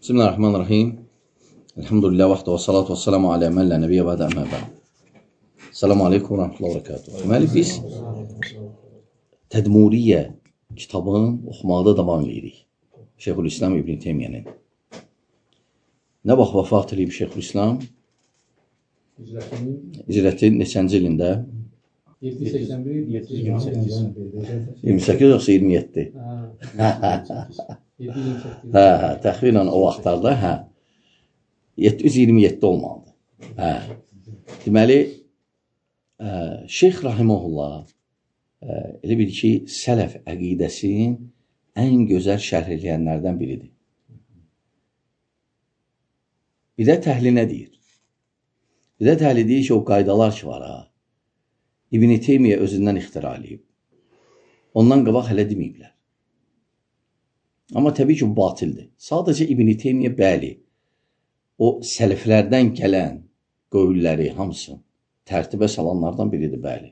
Bismillahirrahmanirrahim. Elhamdülillah və salatu və salamu alə mən lə nəbiyyə bədə əmə bəd. Selamu aleykum və rəhmətullah və bərəkatuhu. Deməli, biz Tədmuriyyə kitabını oxumaqda davam edirik. Şeyxülislam İbn Teymiyənin. Nə vaxt vəfat edib Şeyxülislam? Hicrətin neçənci ilində? 781-728. 28 yoxsa 27? Təxminən o vaxtlarda 727 olmalıdır. Deməli, Şeyx Rahiməhullah elə bil ki, sələf əqidəsinin ən gözəl şərh eləyənlərdən biridir. Bidət əhli nə deyir? Bidət əhli deyir ki, o qaydalar ki var, İbn Teymiyyə özündən ixtira eləyib. Ondan qabaq hələ deməyiblər. Amma təbii ki, bu batildir. Sadəcə İbn Teymiyyə bəli, o sələflərdən gələn qövülləri hamısı tərtibə salanlardan biridir, bəli.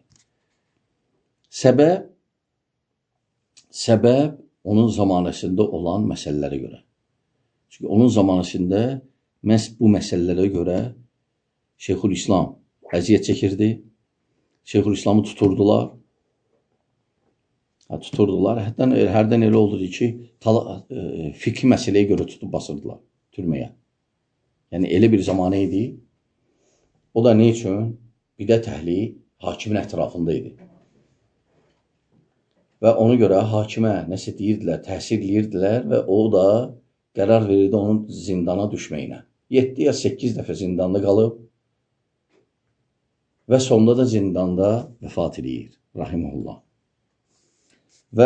Səbəb onun zamanəsində olan məsələlərə görə. Çünki onun zamanəsində məhz bu məsələlərə görə Şeyxülislam əziyyət çəkirdi. Şeyxülislamı tuturdular. Hərdən elə oldu ki, fikri məsələyə görə tutub basırdılar türməyə. Yəni, elə bir zamanı idi. O da ne üçün? Bidət əhli hakimin ətrafında idi. Və ona görə hakimə nəsə deyirdilər, təsir eləyirdilər və o da qərar verirdi onun zindana düşməyinə. 7 ya 8 dəfə zindanda qalıb və sonunda da zindanda vəfat edir, rahiməhullah. Və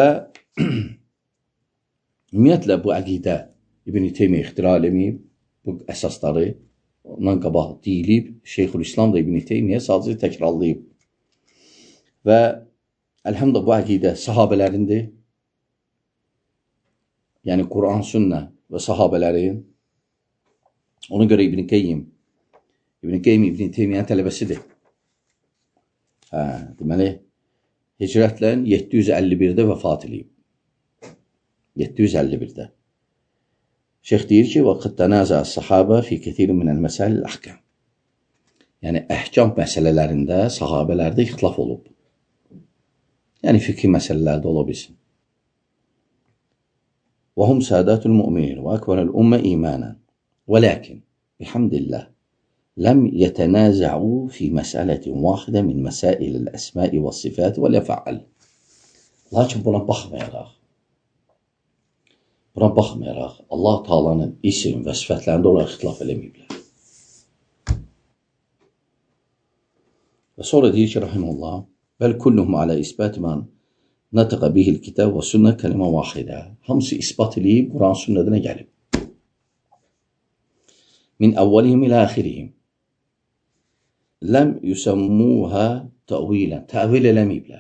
ümumiyyətlə bu əqidə İbn Teymiyyə ixtira eləməyib, bu əsasları ondan qabaq deyilib, Şeyxülislam da İbn Teymiyyə sadəcə təkrarlayıb. Və əlhamdülillah bu əqidə sahabələrindir. Yəni Quran, sünnə və sahabələrin. Ona görə İbn Teymiyyə tələbəsidir. Deməli, hicrətlə 751-də vəfat edib. 751-də. Şeyx deyir ki, وَقَدْ تَنَازَعَ الصَّحَابَةُ فِي كَثِيرٍ مِنَ الْمَسَائِلِ الْأَحْكَامِ. Yəni, əhkam məsələlərində sahabələrdə ixtilaf olub. Yəni, fikri məsələlərdə ola bilsin. وَهُمْ سَادَاتُ الْمُؤْمِنِينَ وَأَكْبَرَ الْأُمَّةِ إِيمَانًا وَلَكِنْ بِحَمْدِ اللَّهِ لم يتنازعوا في مسألة واحدة من مسائل الأسماء والصفات والأفعال. Lakin buna baxmayaraq, Allah Taala'nın isim və sifətlərində olaraq ixtilaf eləməyiblər. Və sonra deyir ki, rahimullah, bəl kulluhum alə isbat man nataqa bihil kitab və sünnə kəlimə vahidə. Hamısı isbat eləyib, Quran sünnədinə gəlib. Min əvvəlihim ilə əxirihim. Ləm yüsəmmuhə təvilən. Təvil eləməyiblər.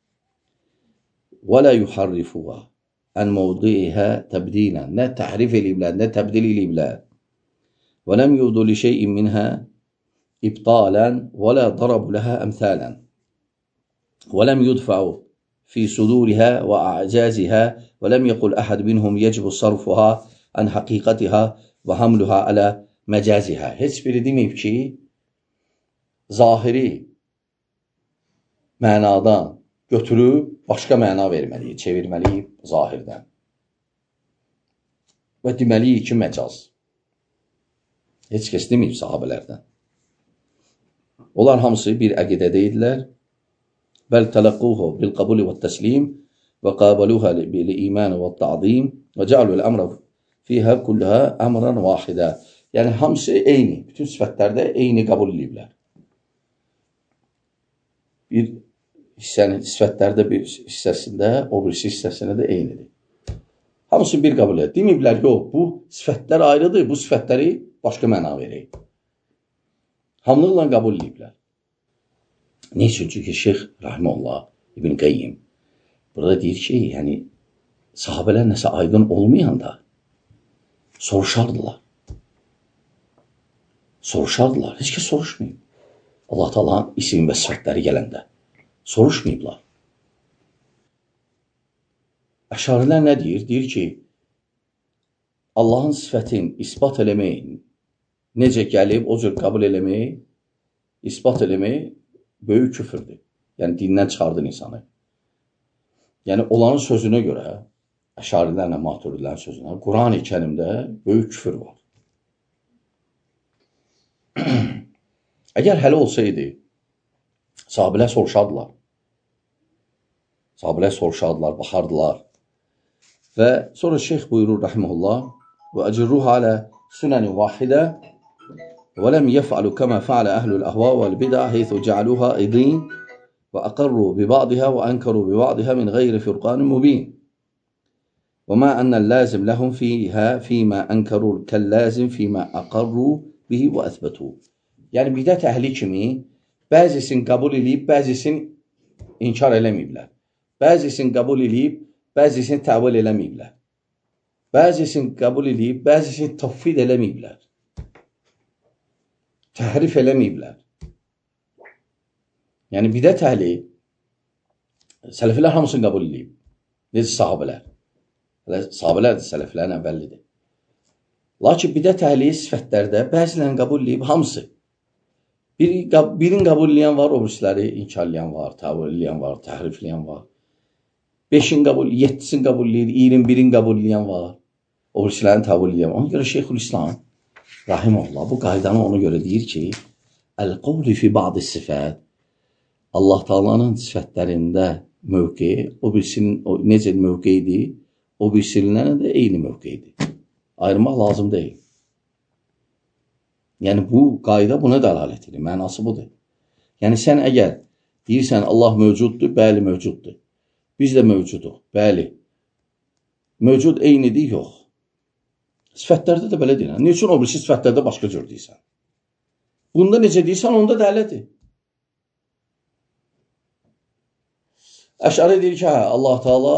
Və lə yuharrifuhə ən mövdiyhə təbdilən. Nə təhrif eləyiblər, nə təbdil eləyiblər. Və ləm yuvdu li şeyin minhə ibtalən və lə darabu ləhə əmthələn. Və ləm yudfəu fi sudurihə və a'cazihə və ləm yəqul əhəd minhum yəcibu sarfuhə ən həqiqətihə və hamluhə alə məcazihə. Heç biri deməyib ki, zahiri mənadan götürüb başqa məna verməliyik, çevirməliyik zahirdən. Və deməliyik ki, məcaz. Heç kəs deməyib sahabələrdən. Onlar hamısı bir əqidədə idilər. Bəl tələqquhu bil qabuli və təslim və qabaluha bil iman və ta'zim və cəalu əl-əmrə fiyhə kulləhə əmran vahidə. Yəni, hamısı eyni. Bütün sifətlərdə eyni qəbul ediblər. Bir hissənin sifətlərdə bir hissəsində, o birisi hissəsində də eynidir. Hamısı bir qəbul edir. Deməyiblər, yox, bu sifətlər ayrıdır, bu sifətləri başqa məna verək. Hamılıqla qəbul ediblər. Ne üçün? Çünki Şeyx Rahiməhullah İbn Qayyim burada deyir ki, yəni, sahabələr nəsə aydın olmayanda soruşardılar. Heç kəs soruşmayıb. Allah Taala'nın isim və sifətləri gələndə soruşmayıblar. Əşarilər nə deyir? Deyir ki, Allahın sifətin isbat eləmək, necə gəlib, o cür qəbul eləmək, isbat eləmək böyük küfürdür. Yəni, dindən çıxardın insanı. Yəni, olanın sözünə görə, əşarilərlə, maturidilərin sözünə, Quran-ı Kərimdə böyük küfür var. Əgər hələ olsaydı, sahabələr soruşardılar. Sahabələr soruşardılar, baxardılar. Və sonra şeyx buyurur, rəhməhullah, وأجروها على سنن واحدة ولم يفعلوا كما فعل أهل الأهواء والبدع حيث جعلوها أيضين وأقروا ببعضها وأنكروا ببعضها من غير فرقان مبين وما أن اللازم لهم فيها فيما أنكروا كاللازم فيما أقروا به وأثبتوا. Yəni bidət əhli kimi bəzisini qəbul edib, bəzisini inkar eləməyiblər. Bəzisini qəbul edib, bəzisini təvil eləməyiblər. Bəzisini qəbul edib, bəzisini tafvid eləməyiblər. Təhrif eləməyiblər. Yəni, bidət əhli, sələfilər hamısını qəbul edib. Necə sahabələr. Sahabələr də sələflərin əvvəllidir. Lakin bidət əhli sifətlərdə bəzilərini qəbul edib, hamısı. Birini qəbul edən var, o birisləri inkarlayan var, təvil edən var, təhrifləyən var. 5-in qəbul, 7-sin qəbul edir, 21-in qəbul edən var. O birislərini təvil edən var. Ona görə Şeyxülislam, rahiməhullah, bu qaydanı ona görə deyir ki, Əl-qavli fi ba'di sifət, Allah Taala'nın sifətlərində mövqeyi, o birisinin necə mövqeyidir, o birisinin də eyni mövqeyidir. Ayırmaq lazım deyil. Yəni, bu qayda buna dəlalət edir, mənası budur. Yəni, sən əgər deyirsən, Allah mövcuddur, bəli, mövcuddur. Biz də mövcuduq, bəli. Mövcud eynidir, yox. Sifətlərdə də belə deyirəm. Niçin o birisi sifətlərdə başqa cür deyirsən? Bunda necə deyirsən, onda da elədir. Əşari deyir ki, hə, Allah Taala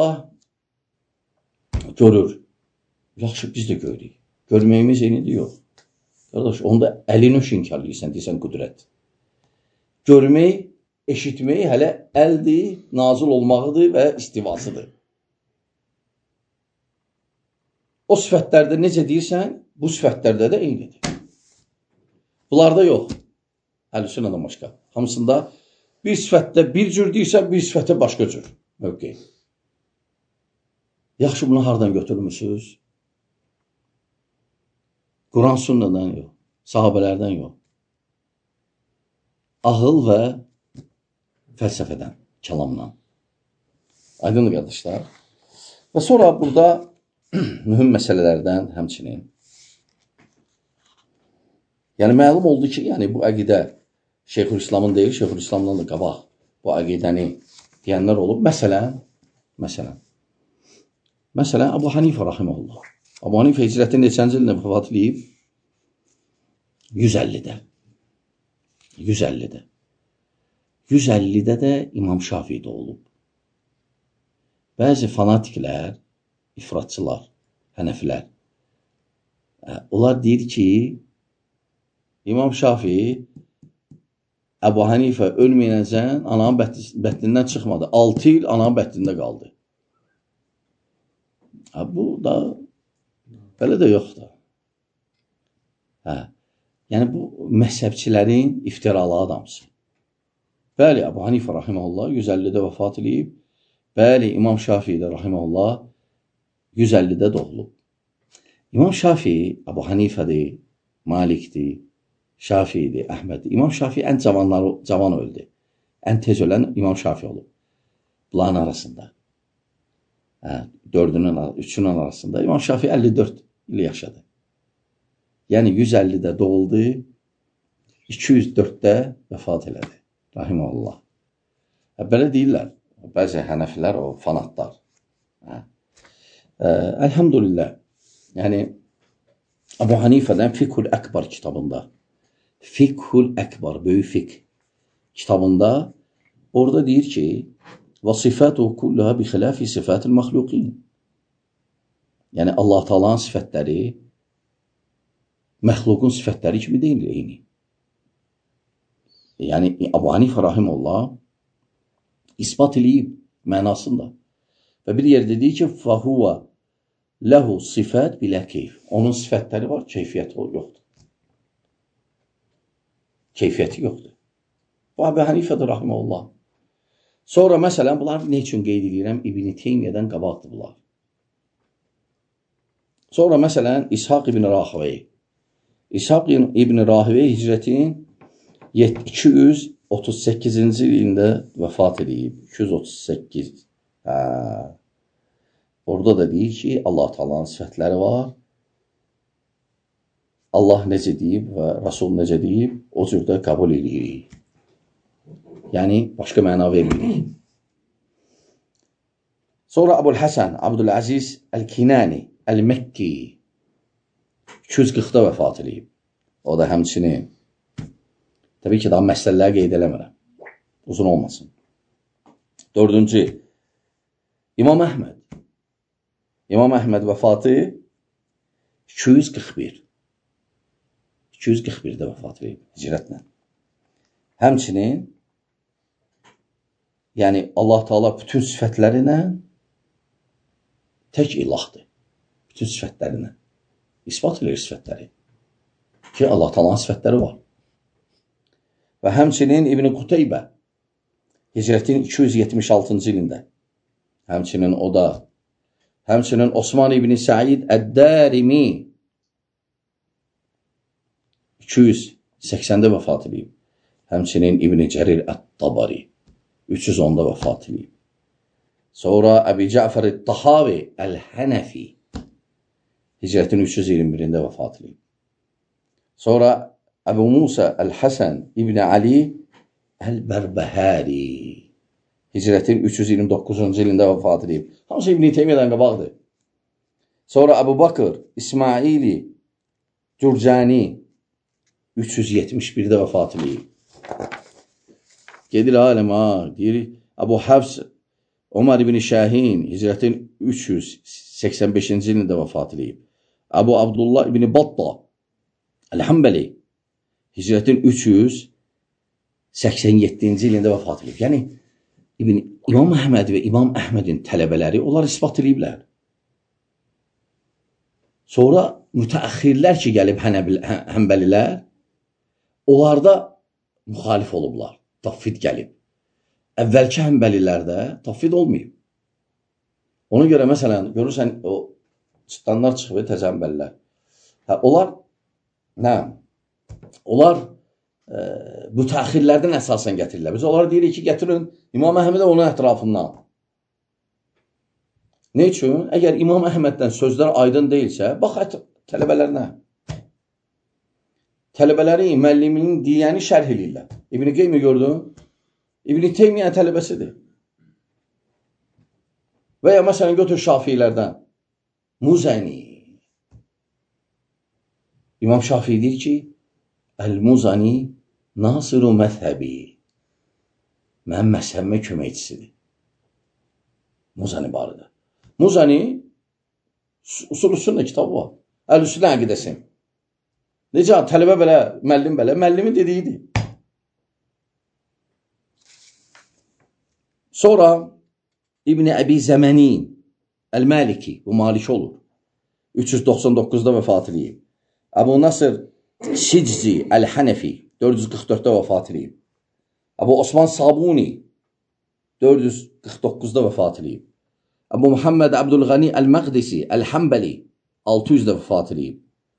görür. Yaxşı, biz də görürük. Görməyimiz eynidir, yox. Qardaş, onda əlin öş inkarlıysan, deyirsən qüdrət. Görmək, eşitmək hələ əldir, nazil olmağıdır və istivasıdır. O sifətlərdə necə deyirsən, bu sifətlərdə də eynidir. Bunlarda yox. Əhlüsünnədən başqa. Hamısında bir sifətdə bir cür deyirsən, bir sifətə başqa cür mövqeyi. Yaxşı, bunu hardan götürmüsünüz? Quran sünnədən yox, sahabələrdən yox. Ağıl və fəlsəfədən, kəlamdan. Aydındır, qardaşlar. Və sonra burada mühüm məsələlərdən həmçinin. Yəni, məlum oldu ki, yəni, bu əqidə Şeyxülislamın deyil, Şeyxülislamdan da qabaq bu əqidəni deyənlər olub. Məsələn, Əbu Hanifə rahiməhullah. Əbu Hanifə hicrətin neçənci ilində vəfat edib? 150-də. 150-də. 150-də də İmam Şafii doğulub. Bəzi fanatiklər, ifratçılar, hənəfilər, onlar deyir ki, İmam Şafii Əbu Hanifə ölməyənəcən ananın bətnindən çıxmadı. 6 il ananın bətnində qaldı. Bu da belə də yoxdur. Yəni, bu məhzəbçilərin iftiralı adamısı. Bəli, Əbu Hanifə rahiməhullah 150-də vəfat edib. Bəli, İmam Şafii də rahiməhullah 150-də doğulub. İmam Şafii, Əbu Hanifədir, Malikdir, Şafiidir, Əhməddir. İmam Şafii ən cavan öldü. Ən tez ölən İmam Şafii olub. Bunların arasında. 3-ünün arasında. İmam Şafii 54 il yaşadı. Yəni 150-də doğuldu, 204-də vəfat elədi. Rahiməhullah. Belə deyirlər. Bəzi hənəfilər, o fanatlar. Elhamdülillah. Yəni, Əbu Hanifədən Fikhul Əkbar kitabında, Fikhul Əkbar, böyük fiqh kitabında orada deyir ki, وَصِفَاتُهُ كُلُّهَا بِخِلَافِ صِفَاتِ الْمَخْلُقِينَ. Yəni, Allah Taala'nın sifətləri məxluqun sifətləri kimi deyil, eyni. Yəni, Əbu Hanifə rahiməhullah isbat eləyib mənasında. Və bir yerdə deyir ki, فَهُوَ Ləhu sifət bilə keyf. Onun sifətləri var, keyfiyyəti yoxdur. Keyfiyyəti yoxdur. Bu Əbu Hənifədir, rahiməhullah. Sonra məsələn, bunlar ne üçün qeyd edirəm? İbn-i Teymiyyədən qabaqdır bunlar. Sonra məsələn, İshaq ibn Rahivey. İshaq ibn Rahivey hicrətin 238-ci ilində vəfat edib. 238. Orada da deyir ki, Allah Taala'nın sifətləri var. Allah necə deyib və Rasul necə deyib, o cürdə qəbul edirik. Yəni, başqa məna vermirik. Sonra Əbu'l-Həsən, Abdüləziz Əl-Kinani, Əl-Məkki 240-da vəfat edib. O da həmçinin. Təbii ki, daha məsələləri qeyd eləmirəm. Uzun olmasın. Dördüncü, İmam Əhməd. İmam Əhməd vəfatı 241. 241-də vəfat edib, hicrətlə. Həmçinin, yəni Allah Teala bütün sifətlərinə tək ilahdır. Bütün sifətlərinə. İspat edir sifətləri. Ki, Allah Teala'nın sifətləri var. Və həmçinin İbn-i Quteybə hicrətin 276-cı ilində. Həmçinin o da. Həmçinin Osman ibn Said Əd-Dərimi 280-də vəfat edib. Həmçinin İbn Cərir Ət-Tabari 310-da vəfat edib. Sonra Əbi Cəfər Ət-Tahavi Əl-Hənəfi hicrətin 321-də vəfat edib. Sonra Əbu Musa Əl-Həsən İbn Ali Əl-Bərbəhəri hicrətin 329-cu ilində vəfat edib. Hamısı İbn-i Teymiyyədən qabaqdır. Sonra Əbu Bakır İsmaili Cürcani 371-də vəfat edib. Gedir aləm ha, deyir Əbu Həfs Ömər ibn Şəhin hicrətin 385-ci ilində vəfat edib. Əbu Abdullah ibn Batta Əl-Həmbəli hicrətin 387-ci ilində vəfat edib. Yəni, İmam Əhməd və İmam Əhmədin tələbələri onlar ispat ediblər. Sonra mütəəxirlər ki, gəlib Həmbəlilər, onlarda müxalif olublar, tafvid gəlib. Əvvəlki Həmbəlilərdə tafvid olmayıb. Ona görə, məsələn, görürsən, o çıtdanlar çıxıb, təzə Həmbəlilər. Onlar mütəəxirlərdən əsasən gətirirlər. Biz onlara deyirik ki, gətirin İmam Əhmədə onun ətrafından. Ne üçün? Əgər İmam Əhməddən sözlər aydın deyilsə, bax tələbələrinə. Tələbələri müəlliminin deyəni şərh edirlər. İbn-i Qeymi gördün? İbn-i Teymiyyə tələbəsidir. Və ya məsələn götür Şafiilərdən. Muzəni. İmam Şafii deyir ki, Əl-Muzani Nasiru məzhəbi. Mənim məzhəbimə köməkçisidir. Muzani barədə. Muzani usul üstündə kitabı var. Əl-Üsülün əqidəsi. Necə tələbə belə, müəllim belə, müəllimin dediyidir. Sonra İbn-i Əbi Zəmənin Əl-Maliki, bu Maliki olur. 399-da vəfat edib. Əbu Nasır Siczi Əl-Hənəfi 444-də vəfat edib. Əbu Osman Sabuni 449-da vəfat edib. Əbu Muhammed Abdülğani Əl-Məqdisi Əl-Həmbəli 600-də vəfat edib.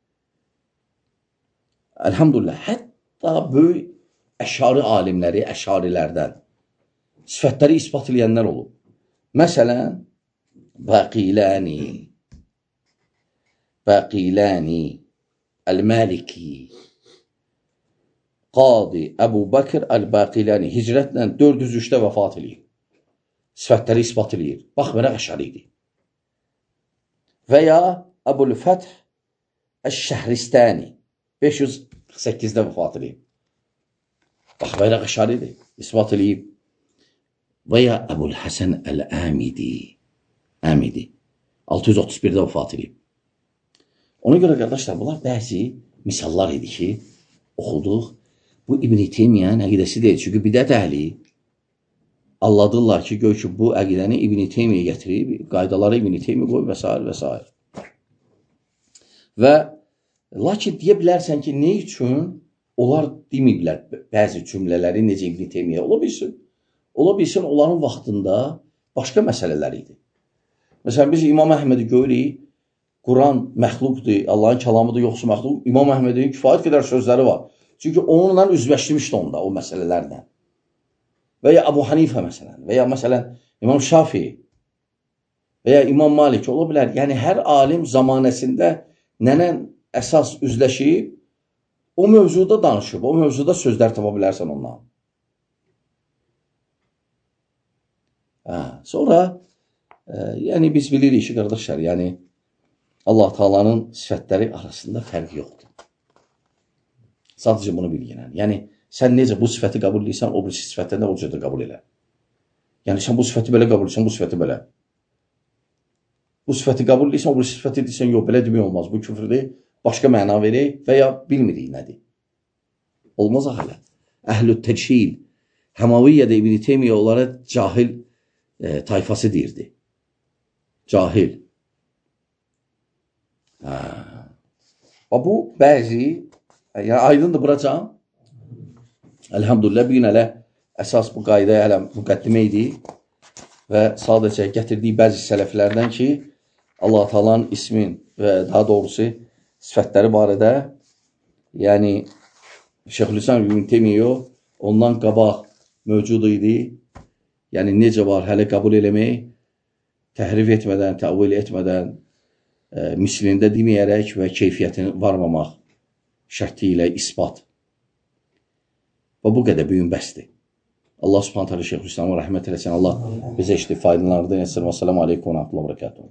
Elhamdülillah, hətta böyük əşari alimləri, əşarilərdən sifətləri ispat edənlər olub. Məsələn, Baqilani, Əl-Maliki, Qadi Əbu Bakır Əl-Baqilani hicrətlə 403-də vəfat edib. Sifətləri ispat edir. Baxmayaraq əşari idi. Və ya Əbul-Fəth Əş-Şəhristani 548-də vəfat edib. Baxmayaraq əşari idi. İspat edib. Və ya Əbul-Həsən Əl-Əmidi 631-də vəfat edib. Ona görə qardaşlar, bunlar bəzi misallar idi ki, oxuduq. Bu İbn-i Teymiyyənin əqidəsi deyil. Çünki bidət əhli anladırlar ki, gör ki, bu əqidəni İbn-i Teymiyyə gətirib, qaydaları İbn-i Teymiyyə qoyub və s. və s. Və lakin deyə bilərsən ki, nə üçün onlar deməyiblər bəzi cümlələri necə İbn Teymiyyə? Ola bilsin, onların vaxtında başqa məsələlər idi. Məsələn, biz İmam Əhmədi görürük, Quran məxluqdur, Allahın kəlamıdır, yoxsa məxluq. İmam Əhmədin kifayət qədər sözləri var. Çünki onunla üzləşdirmişdi onda o məsələlərlə. Və ya Əbu Hanifə məsələn, və ya məsələn İmam Şafi və ya İmam Malik ola bilər. Yəni, hər alim zamanəsində nənə əsas üzləşib, o mövzuda danışıb, o mövzuda sözlər tapa bilərsən ondan. Sonra, yəni biz bilirik ki, qardaşlar, yəni Allah Taala'nın sifətləri arasında fərq yoxdur. Sadəcə bunu bilginən. Yəni, sən necə bu sifəti qəbul edirsən, o bir sifətdə də o cürdə qəbul elə. Yəni, sən bu sifəti belə qəbul edirsən, bu sifəti belə. Bu sifəti qəbul edirsən, o bir sifəti edirsən, yox, belə demək olmaz. Bu küfrdir, başqa məna verək və ya bilmirik nədir. Olmaz hələ. Əhl-ü təçhil, Həmaviyyədə İbn Teymiyyə onlara cahil tayfası deyirdi. Cahil. Bu bəzi, yəni aydındır buracam. Elhamdülillah, bir gün hələ əsas bu qaydaya hələ müqəddimə idi və sadəcə gətirdiyi bəzi sələflərdən ki, Allah Taala'nın ismin və daha doğrusu sifətləri barədə, yəni Şeyxülislam İbn Teymiyyə ondan qabaq mövcud idi. Yəni necə var, hələ qəbul eləmək, təhrif etmədən, təvil etmədən, mislində deməyərək və keyfiyyətini varmamaq şərti ilə isbat. Və bu qədər büyün bəsdir. Allah subhanət hələ Şeyxülislam'a rəhmət eləsin. Allah bizə faydalardan etsin. Və selamu aleykum və rəhmətullah və bərəkatuhu.